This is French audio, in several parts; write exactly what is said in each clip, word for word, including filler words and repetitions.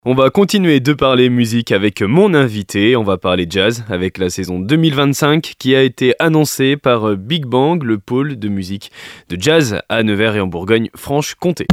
On va continuer de parler musique avec mon invité. On va parler jazz avec la saison deux mille vingt-cinq qui a été annoncée par Big Bang, le pôle de musique de jazz à Nevers et en Bourgogne-Franche-Comté.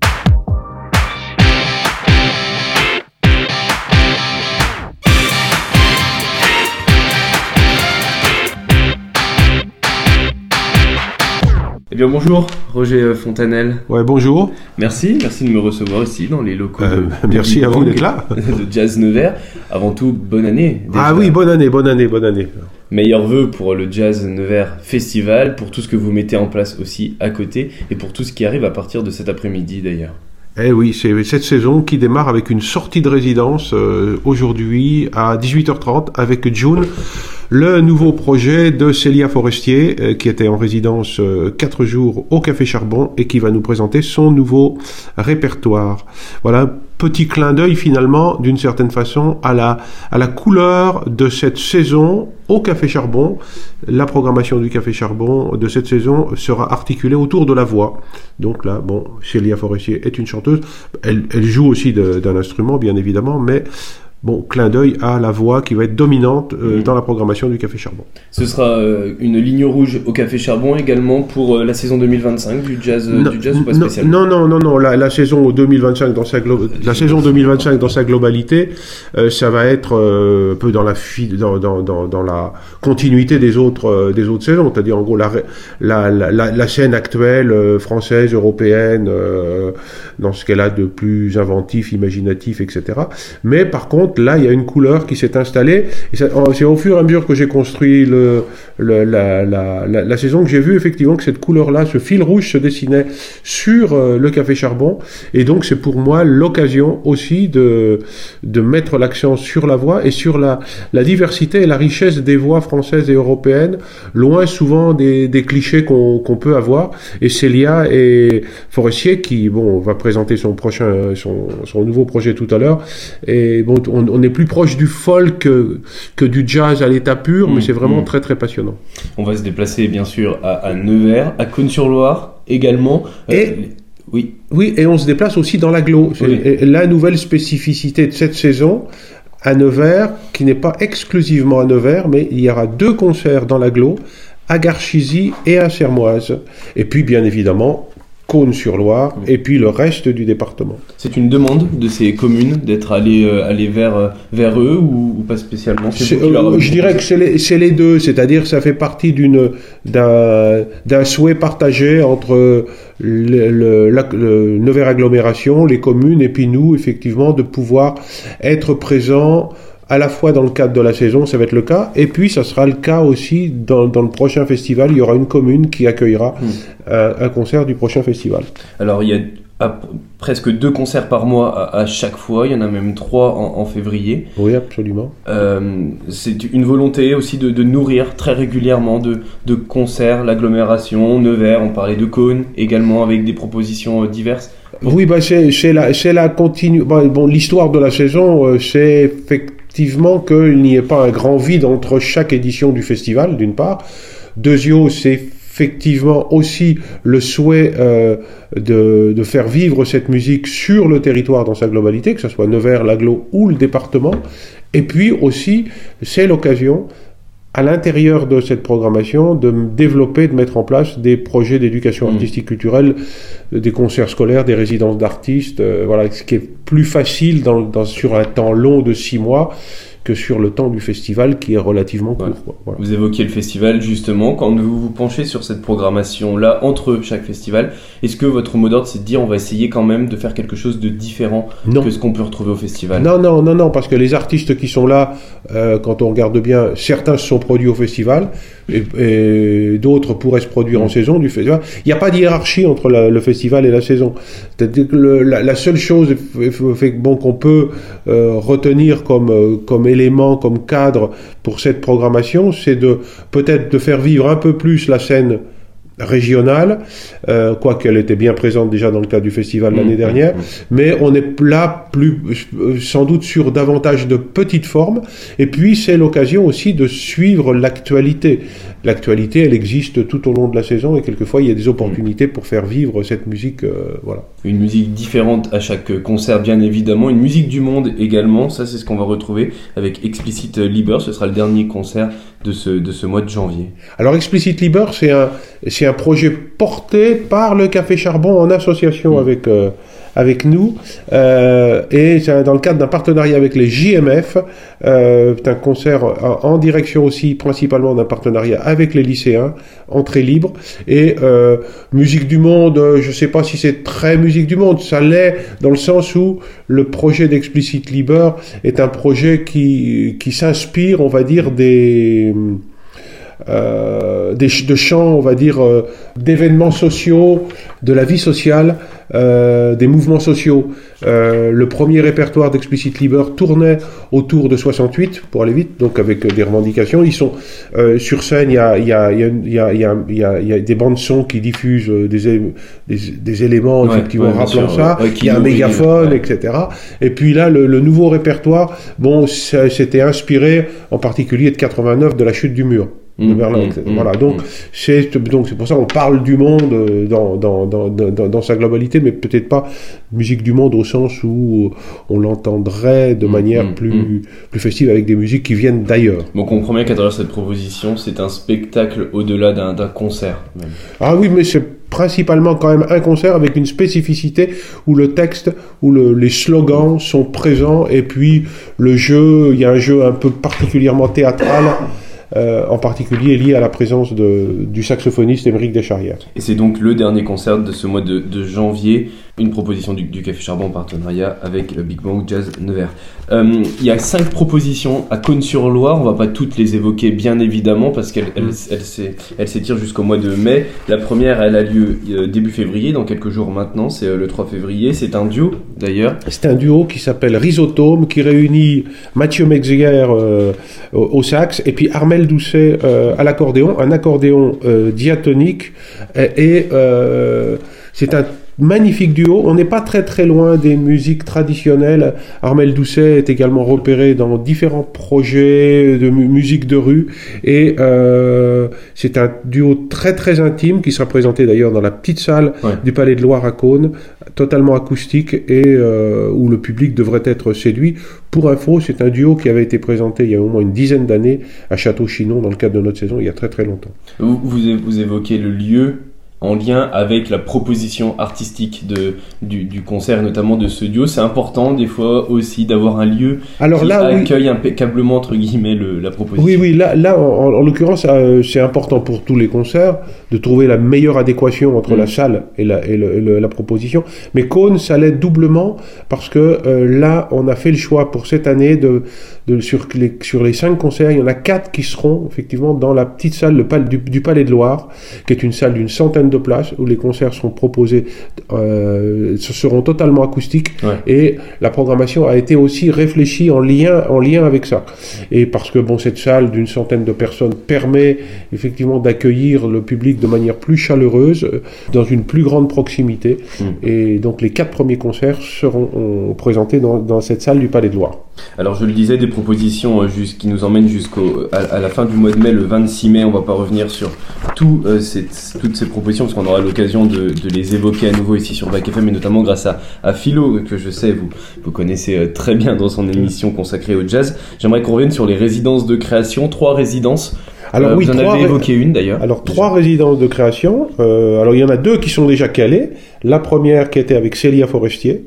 Eh bien bonjour Roger Fontanelle. Ouais, bonjour. Merci, merci de me recevoir ici dans les locaux euh, de, de Merci Big à vous Bang, d'être là. de Jazz Nevers. Avant tout, bonne année. Déjà. Ah oui, bonne année, bonne année, bonne année. Meilleurs vœux pour le Jazz Nevers Festival, pour tout ce que vous mettez en place aussi à côté et pour tout ce qui arrive à partir de cet après-midi d'ailleurs. Eh oui, c'est cette saison qui démarre avec une sortie de résidence euh, aujourd'hui à dix-huit heures trente avec June, le nouveau projet de Célia Forestier euh, qui était en résidence euh, quatre jours au Café Charbon et qui va nous présenter son nouveau répertoire. Voilà, petit clin d'œil finalement d'une certaine façon à la, à la couleur de cette saison au Café Charbon. La programmation du Café Charbon de cette saison sera articulée autour de la voix. Donc là, bon, Célia Forestier est une chanteuse. Elle, elle joue aussi de, d'un instrument, bien évidemment, mais bon, clin d'œil à la voix qui va être dominante euh, mmh. dans la programmation du Café Charbon. Ce sera euh, une ligne rouge au Café Charbon également pour euh, la saison deux mille vingt-cinq du jazz, euh, non, du jazz ou pas spécialement? Non, non, non, non. La, la saison deux mille vingt-cinq dans sa glo- la saison deux mille vingt-cinq dans sa globalité, euh, ça va être euh, un peu dans la fi- dans, dans, dans, dans la continuité des autres euh, des autres saisons, c'est-à-dire en gros la la la, la, la scène actuelle euh, française, européenne, euh, dans ce qu'elle a de plus inventif, imaginatif, et cetera. Mais par contre là, il y a une couleur qui s'est installée. Et ça, c'est au fur et à mesure que j'ai construit le, le, la, la, la, la saison que j'ai vu effectivement que cette couleur-là, ce fil rouge se dessinait sur euh, le Café Charbon. Et donc, c'est pour moi l'occasion aussi de, de mettre l'accent sur la voix et sur la, la diversité et la richesse des voix françaises et européennes, loin souvent des, des clichés qu'on, qu'on peut avoir. Et Célia et Forestier, qui bon, va présenter son prochain, son, son nouveau projet tout à l'heure. Et bon, on, on est plus proche du folk que, que du jazz à l'état pur, mmh, mais c'est vraiment mmh. très très passionnant. On va se déplacer bien sûr à, à Nevers, à Cosne-sur-Loire également. Et euh, oui. oui, et on se déplace aussi dans l'agglo. C'est oui. la nouvelle spécificité de cette saison à Nevers, qui n'est pas exclusivement à Nevers, mais il y aura deux concerts dans l'agglo, à Garchizy et à Sermoise. Et puis bien évidemment Cosne-sur-Loire, mmh. et puis le reste du département. C'est une demande de ces communes d'être allées euh, aller vers euh, vers eux ou, ou pas spécialement? C'est c'est, euh, je dirais que c'est les, c'est les deux, c'est-à-dire ça fait partie d'une d'un d'un souhait partagé entre le, le, la, le Nevers agglomération, les communes et puis nous effectivement de pouvoir être présents à la fois dans le cadre de la saison, ça va être le cas, et puis ça sera le cas aussi dans, dans le prochain festival. Il y aura une commune qui accueillera mmh. un, un concert du prochain festival. Alors il y a à, presque deux concerts par mois à, à chaque fois, il y en a même trois en, en février. Oui, absolument. Euh, c'est une volonté aussi de, de nourrir très régulièrement de, de concerts, l'agglomération, Nevers, on parlait de Cosne également avec des propositions diverses. Oui, bah c'est, c'est la, c'est la continue. Bah, bon, l'histoire de la saison, euh, c'est effectivement Effectivement qu'il n'y ait pas un grand vide entre chaque édition du festival, d'une part. Deuxièmement, c'est effectivement aussi le souhait euh, de, de faire vivre cette musique sur le territoire dans sa globalité, que ce soit Nevers, l'agglo ou le département. Et puis aussi, c'est l'occasion, à l'intérieur de cette programmation, de développer, de mettre en place des projets d'éducation mmh. artistique culturelle, des concerts scolaires, des résidences d'artistes, euh, voilà, ce qui est plus facile dans, dans, sur un temps long de six mois que sur le temps du festival qui est relativement court. Ouais. Quoi. Voilà. Vous évoquiez le festival justement, quand vous vous penchez sur cette programmation-là entre chaque festival, est-ce que votre mot d'ordre c'est de dire on va essayer quand même de faire quelque chose de différent non. que ce qu'on peut retrouver au festival? Non, non, non, non, parce que les artistes qui sont là, euh, quand on regarde bien, certains se sont produits au festival et, et d'autres pourraient se produire mmh. en saison du festival. Il n'y a pas de hiérarchie entre la, le festival et la saison. C'est-à-dire que le, la, la seule chose fait, bon, qu'on peut euh, retenir comme, euh, comme élément, comme cadre pour cette programmation, c'est de peut-être de faire vivre un peu plus la scène régionale, euh, quoiqu'elle était bien présente déjà dans le cadre du festival l'année mmh, dernière, mmh. mais on est là plus sans doute sur davantage de petites formes, et puis c'est l'occasion aussi de suivre l'actualité. L'actualité, elle existe tout au long de la saison, et quelquefois il y a des opportunités pour faire vivre cette musique, euh, voilà. Une musique différente à chaque concert, bien évidemment, une musique du monde également, ça c'est ce qu'on va retrouver avec Explicit Liber, ce sera le dernier concert de ce, de ce mois de janvier. Alors Explicit Liber, c'est un, c'est un projet porté par le Café Charbon en association mmh. avec, euh, avec nous, euh, et c'est dans le cadre d'un partenariat avec les J M F, euh, c'est un concert en, en direction aussi principalement d'un partenariat avec les lycéens, entrée libre, et euh, musique du monde, je ne sais pas si c'est très musique du monde, ça l'est dans le sens où le projet d'Explicit Liber est un projet qui, qui s'inspire, on va dire, des... Euh, des, de chants, on va dire, euh, d'événements sociaux, de la vie sociale, euh, des mouvements sociaux. Euh, le premier répertoire d'Explicit Liber tournait autour de soixante-huit, pour aller vite, donc avec euh, des revendications. Ils sont euh, sur scène, il y a, il y a, il y a, il y a, il y a, il y a, il y a des bandes son qui diffusent euh, des, é- des, des éléments ouais, effectivement ouais, rappelant sûr, ça. Ouais, il y a un mégaphone, ouais. et cetera. Et puis là, le, le nouveau répertoire, bon, ça, c'était inspiré en particulier de quatre-vingt-neuf de la chute du mur. De Berlin, mmh, voilà. Donc mmh. c'est donc c'est pour ça qu'on parle du monde dans dans dans dans, dans sa globalité, mais peut-être pas musique du monde au sens où on l'entendrait de mmh, manière mmh, plus mmh. plus festive avec des musiques qui viennent d'ailleurs. Donc on comprend bien qu'à travers cette proposition, c'est un spectacle au-delà d'un, d'un concert. Même. Ah oui, mais c'est principalement quand même un concert avec une spécificité où le texte, où le, les slogans sont présents, et puis le jeu, il y a un jeu un peu particulièrement théâtral. Euh, en particulier lié à la présence de, du saxophoniste Émeric Descharrières. Et c'est donc le dernier concert de ce mois de, de janvier, une proposition du, du Café Charbon en partenariat avec le Big Bang Jazz Nevers. Euh, il y a cinq propositions à Cosne-sur-Loire, on va pas toutes les évoquer bien évidemment parce qu'elles elles, elles, elles, elles s'étirent jusqu'au mois de mai. La première, elle a lieu euh, début février, dans quelques jours maintenant, c'est euh, le trois février, c'est un duo d'ailleurs. C'est un duo qui s'appelle Rhizotome, qui réunit Mathieu Metzger euh, au, au sax et puis Armel Doucet euh, à l'accordéon, un accordéon euh, diatonique, et, et euh, c'est un magnifique duo. On n'est pas très très loin des musiques traditionnelles. Armel Doucet est également repéré dans différents projets de mu- musique de rue, et euh, c'est un duo très très intime qui sera présenté d'ailleurs dans la petite salle ouais. du Palais de Loire à Cosne, totalement acoustique, et euh, où le public devrait être séduit. Pour info, c'est un duo qui avait été présenté il y a au moins une dizaine d'années à Château-Chinon dans le cadre de notre saison, il y a très très longtemps. Vous, vous, vous évoquez le lieu en lien avec la proposition artistique de, du, du concert, notamment de ce duo. C'est important des fois aussi d'avoir un lieu Alors, qui là, accueille oui. impeccablement entre guillemets le, la proposition. Oui, oui, là, là en, en l'occurrence, euh, c'est important pour tous les concerts de trouver la meilleure adéquation entre mmh. la salle et la, et, le, et le, la proposition. Mais Cosne, ça l'aide doublement parce que euh, là, on a fait le choix pour cette année de, de sur, les, sur les cinq concerts, il y en a quatre qui seront effectivement dans la petite salle le pal, du, du Palais de Loire, qui est une salle d'une centaine de places où les concerts sont proposés, euh, seront totalement acoustiques, ouais. et la programmation a été aussi réfléchie en lien, en lien avec ça. Et parce que bon, cette salle d'une centaine de personnes permet effectivement d'accueillir le public de manière plus chaleureuse, dans une plus grande proximité. Mmh. Et donc les quatre premiers concerts seront on, présentés dans, dans cette salle du Palais de Loire. Alors je le disais, des propositions euh, juste, qui nous emmènent jusqu'au à, à la fin du mois de mai, le vingt-six mai. On va pas revenir sur tout, euh, cette, toutes ces propositions parce qu'on aura l'occasion de, de les évoquer à nouveau ici sur Bac F M, mais notamment grâce à, à Philo, que je sais vous, vous connaissez euh, très bien dans son émission consacrée au jazz. J'aimerais qu'on revienne sur les résidences de création, trois résidences. Alors, euh, oui, vous en trois avez évoqué une d'ailleurs. Alors déjà. Trois résidences de création. Euh, alors il y en a deux qui sont déjà calées. La première qui était avec Célia Forestier,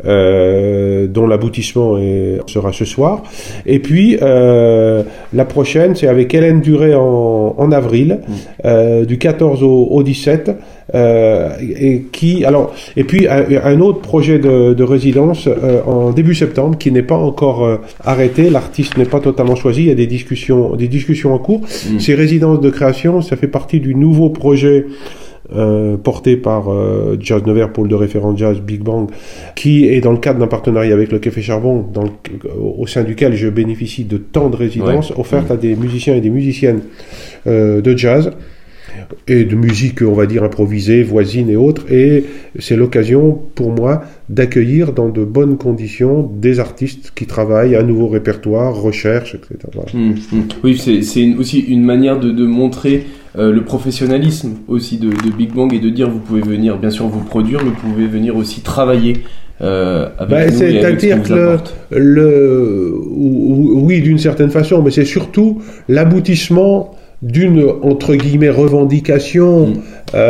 euh, dont l'aboutissement est, sera ce soir. Et puis euh, la prochaine, c'est avec Hélène Duré en, en avril, mmh. euh, du quatorze au, au dix-sept. Euh, et qui alors et puis un, un autre projet de, de résidence euh, en début septembre qui n'est pas encore euh, arrêté. L'artiste n'est pas totalement choisi. Il y a des discussions, des discussions en cours. Mmh. Ces résidences de création, ça fait partie du nouveau projet Euh, porté par euh, Jazz Nevers, pôle de référence jazz Big Bang, qui est dans le cadre d'un partenariat avec le Café Charbon, dans le, au sein duquel je bénéficie de tant de résidences ouais. offertes mmh. à des musiciens et des musiciennes euh, de jazz. et de musique, on va dire, improvisée, voisine et autres. Et c'est l'occasion, pour moi, d'accueillir dans de bonnes conditions des artistes qui travaillent un nouveau répertoire, recherche, et cetera. Voilà. Mmh, mmh. Oui, c'est, c'est une, aussi une manière de, de montrer euh, le professionnalisme aussi de, de Big Bang et de dire vous pouvez venir, bien sûr, vous produire, mais vous pouvez venir aussi travailler euh, avec ben, nous et avec ce qu'on vous apporte. Le, le, oui, d'une certaine façon, mais c'est surtout l'aboutissement d'une, entre guillemets, revendication mmh.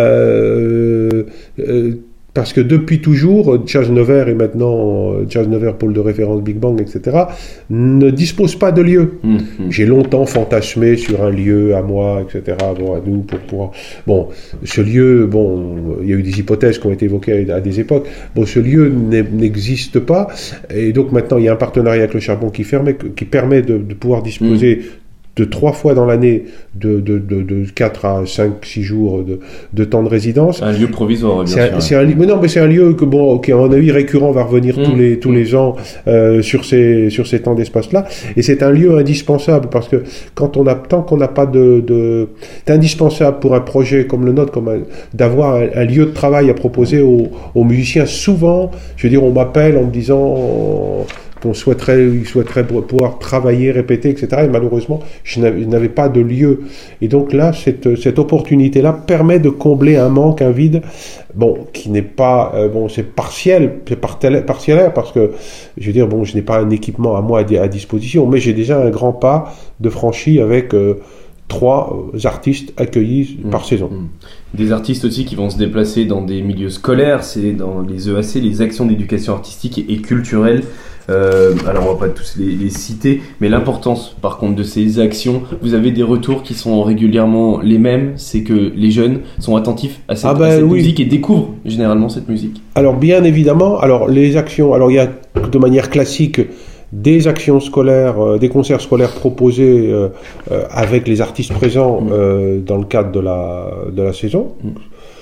euh, euh, parce que depuis toujours, Jazz Nevers et maintenant Jazz Nevers, pôle de référence Big Bang, et cetera, ne dispose pas de lieu. Mmh, mmh. J'ai longtemps fantasmé sur un lieu à moi, et cetera, bon, à nous, pour pouvoir... Bon, ce lieu, bon, il y a eu des hypothèses qui ont été évoquées à des époques. Bon, ce lieu n'existe pas, et donc maintenant, il y a un partenariat avec le Charbon qui, ferme, qui permet de, de pouvoir disposer... Mmh. de trois fois dans l'année, de, de, de, de quatre à cinq, six jours de, de temps de résidence. Un lieu provisoire, bien c'est sûr. Un, c'est un, mais non, mais c'est un lieu que, bon, qui, à mon avis, récurrent, va revenir mmh. tous les, tous les ans euh, sur ces, sur ces temps d'espace-là. Et c'est un lieu indispensable, parce que quand on a, tant qu'on n'a pas de, de... C'est indispensable pour un projet comme le nôtre, comme un, d'avoir un, un lieu de travail à proposer aux, aux musiciens. Souvent, je veux dire, on m'appelle en me disant... qu'on souhaiterait, ils souhaiteraient pouvoir travailler, répéter, et cetera. Et malheureusement, je n'avais pas de lieu. Et donc là, cette, cette opportunité-là permet de combler un manque, un vide, bon, qui n'est pas, euh, bon, c'est partiel, c'est partielaire, parce que, je veux dire, bon, je n'ai pas un équipement à moi à, à disposition, mais j'ai déjà un grand pas de franchi avec euh, trois artistes accueillis mmh. par saison. Mmh. Des artistes aussi qui vont se déplacer dans des milieux scolaires, c'est dans les E A C, les actions d'éducation artistique et, et culturelle. Euh, alors on va pas tous les, les citer, mais l'importance par contre de ces actions, vous avez des retours qui sont régulièrement les mêmes, c'est que les jeunes sont attentifs à cette, ah ben, à cette oui. musique et découvrent généralement cette musique. Alors bien évidemment, alors les actions, alors il y a de manière classique des actions scolaires, euh, des concerts scolaires proposés euh, euh, avec les artistes présents mmh. euh, dans le cadre de la, de la saison. Mmh.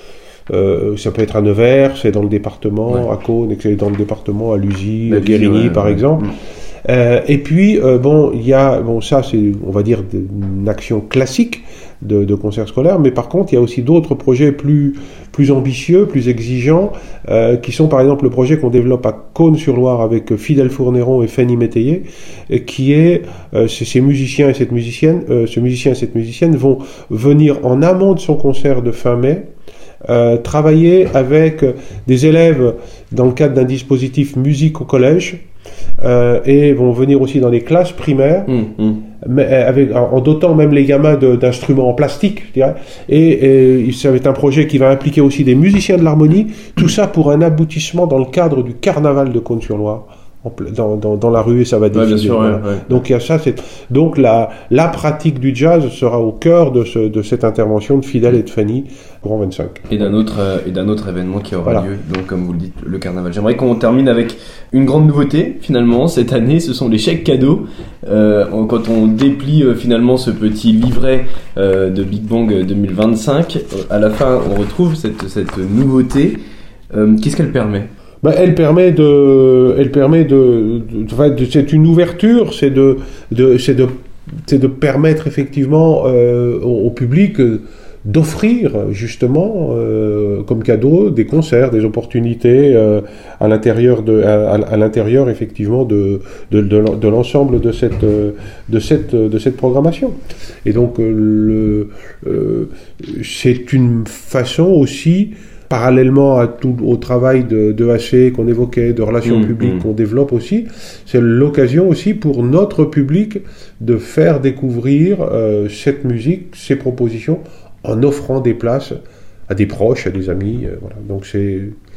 Euh, ça peut être à Nevers, c'est dans le département, ouais. à Caunes, c'est dans le département, à Luzy, à Guérigny, ouais, par ouais. exemple. Mmh. Euh, et puis, euh, bon, il y a, bon, ça, c'est, on va dire, une action classique de, de concert scolaire, mais par contre, il y a aussi d'autres projets plus, plus ambitieux, plus exigeants, euh, qui sont, par exemple, le projet qu'on développe à Caunes-sur-Loire avec Fidèle Fourneron et Fanny Métayer, qui est, euh, ces musiciens et cette musicienne, euh, ce musicien et cette musicienne vont venir en amont de son concert de fin mai, Euh, travailler avec des élèves dans le cadre d'un dispositif musique au collège euh, et vont venir aussi dans les classes primaires mmh, mmh. Mais avec, en dotant même les gamins de, d'instruments en plastique, je dirais, et, et ça va être un projet qui va impliquer aussi des musiciens de l'harmonie, tout ça pour un aboutissement dans le cadre du carnaval de Caunes-sur-Loire. Dans, dans, dans la rue et ça va défiler. Ouais, bien sûr, voilà. ouais, ouais. Donc il y a ça, c'est donc la la pratique du jazz sera au cœur de ce de cette intervention de Fidèle et de Fanny Grand vingt-cinq. Et d'un autre euh, et d'un autre événement qui aura voilà. lieu, donc comme vous le dites, le carnaval. J'aimerais qu'on termine avec une grande nouveauté finalement cette année, ce sont les chèques cadeaux. Euh, quand on déplie euh, finalement ce petit livret euh, de Big Bang deux mille vingt-cinq, euh, à la fin on retrouve cette cette nouveauté. Euh, qu'est-ce qu'elle permet? Ben, elle permet de, elle permet de, de, de, de c'est une ouverture, c'est de, de, c'est de, c'est de permettre effectivement euh, au, au public d'offrir justement euh, comme cadeau des concerts, des opportunités euh, à l'intérieur de, à, à l'intérieur effectivement de, de, de, de l'ensemble de cette, de cette, de cette programmation. Et donc le, euh, c'est une façon aussi, parallèlement à tout, au travail de, de H C qu'on évoquait, de relations mmh, publiques mmh. qu'on développe aussi, c'est l'occasion aussi pour notre public de faire découvrir euh, cette musique, ces propositions, en offrant des places à des proches, à des amis. Euh, voilà. Donc c'est,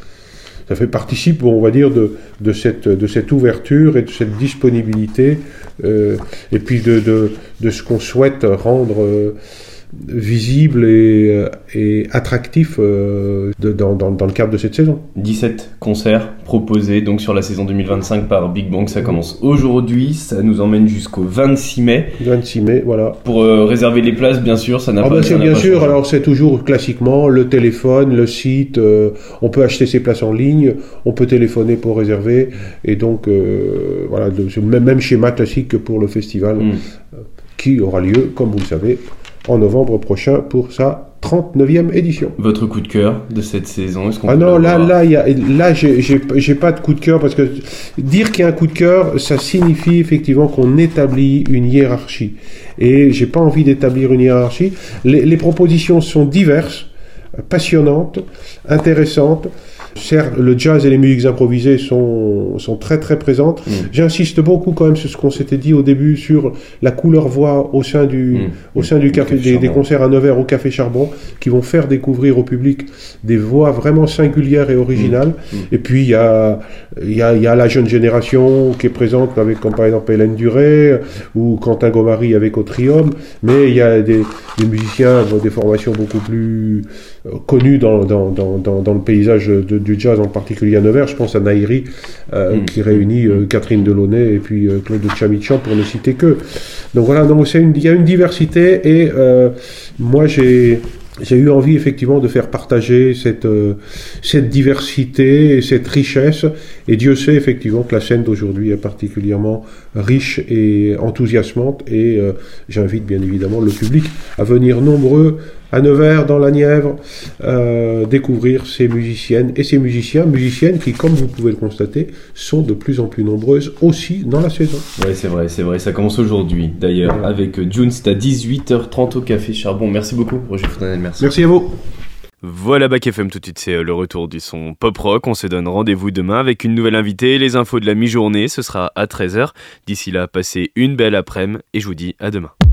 ça fait participe, on va dire, de, de, cette, de cette ouverture et de cette disponibilité, euh, et puis de, de, de ce qu'on souhaite rendre euh, visible et, et attractif euh, de, dans, dans, dans le cadre de cette saison. dix-sept concerts proposés donc sur la saison deux mille vingt-cinq par Big Bang, ça commence aujourd'hui, ça nous emmène jusqu'au vingt-six mai. vingt-six mai, voilà. Pour euh, réserver les places, bien sûr, ça n'a ah pas, ben ça c'est n'a bien pas sûr, changé. Alors c'est toujours classiquement le téléphone, le site, euh, on peut acheter ses places en ligne, on peut téléphoner pour réserver, et donc euh, voilà, c'est le même, même schéma classique que pour le festival, mmh. euh, qui aura lieu, comme vous le savez, en novembre prochain pour sa trente-neuvième édition. Votre coup de cœur de cette saison, est-ce qu'on Ah peut non, le là, voir là, y a, là j'ai, j'ai, j'ai pas de coup de cœur parce que dire qu'il y a un coup de cœur, ça signifie effectivement qu'on établit une hiérarchie. Et j'ai pas envie d'établir une hiérarchie. Les, les propositions sont diverses, passionnantes, intéressantes. Certes, le jazz et les musiques improvisées sont, sont très très présentes. Mmh. J'insiste beaucoup quand même sur ce qu'on s'était dit au début sur la couleur voix au sein du, mmh. au sein du café, des, des concerts à Nevers au Café Charbon, qui vont faire découvrir au public des voix vraiment singulières et originales. Mmh. Et puis il y a, il y a, il y a la jeune génération qui est présente avec, comme par exemple Hélène Duré ou Quentin Gomary avec Autrium, mais il y a des, des musiciens dans des formations beaucoup plus connues dans, dans, dans, dans, dans le paysage de du jazz en particulier à Nevers. Je pense à Naïri euh, mmh. qui réunit euh, Catherine Delaunay et puis euh, Claude Chamichan pour ne citer que. Donc voilà, donc c'est une, il y a une diversité et euh, moi j'ai j'ai eu envie effectivement de faire partager cette euh, cette diversité et cette richesse, et Dieu sait effectivement que la scène d'aujourd'hui est particulièrement riche et enthousiasmante, et euh, j'invite bien évidemment le public à venir nombreux à Nevers, dans la Nièvre, euh, découvrir ces musiciennes et ces musiciens, musiciennes qui, comme vous pouvez le constater, sont de plus en plus nombreuses aussi dans la saison. Oui, c'est vrai, c'est vrai. Ça commence aujourd'hui, d'ailleurs, voilà. Avec June, c'est à dix-huit heures trente au Café Charbon. Merci beaucoup, Roger Fontanelle, merci. Merci à vous. Voilà, Bac F M, tout de suite, c'est le retour du son pop-rock. On se donne rendez-vous demain avec une nouvelle invitée. Les infos de la mi-journée, ce sera à treize heures. D'ici là, passez une belle après-midi et je vous dis à demain.